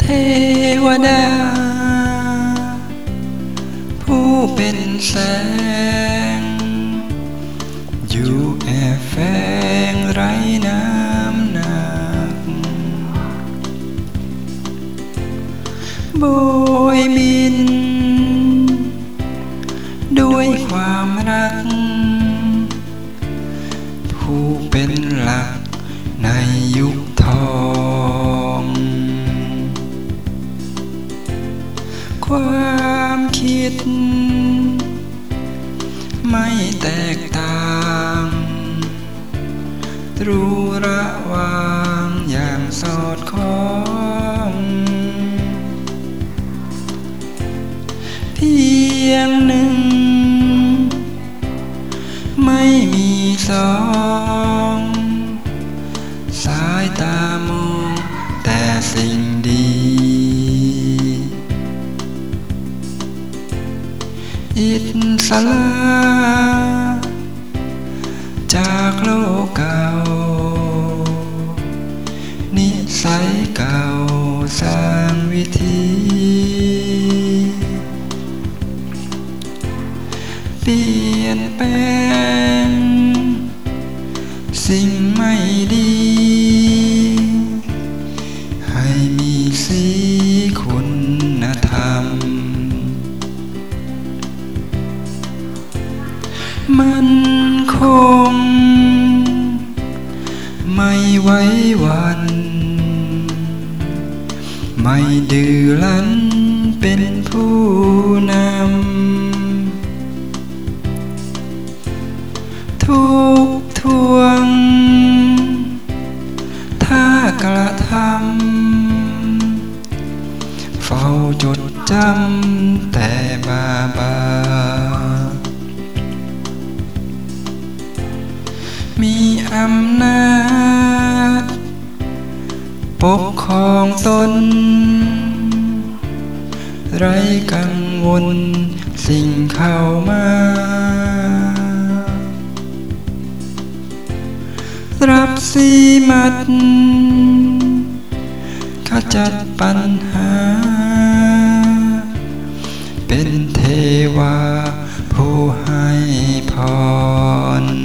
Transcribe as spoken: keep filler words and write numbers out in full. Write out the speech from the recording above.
วดาผู้เป็นแสงอยู่แอบแฝงไร้น้ำหนักโบยบินด้วยความรักผู้เป็นหลักในยุคทองความคิดไม่แตกต่างรู้ระวางอย่างสอดคล้องเพียงหนึ่งไม่มีสองสายตามองแต่สิ่งดีอิสระจากโลกเก่านิสัยเก่าสร้างวิธีเปลี่ยนแปลงสิ่งไม่ดีให้มีสีคุณธรรมมันคงไม่ไว้วันไม่ดื้อรั้นเป็นผู้นำทุกทวงถ้ากระทำเฝ้าจดจำแต่บาบามีอำนาจปกครองตนไร้กังวลสิ่งเข้ามารับสีมัดขจัดปัญหาเป็นเทวาผู้ให้พร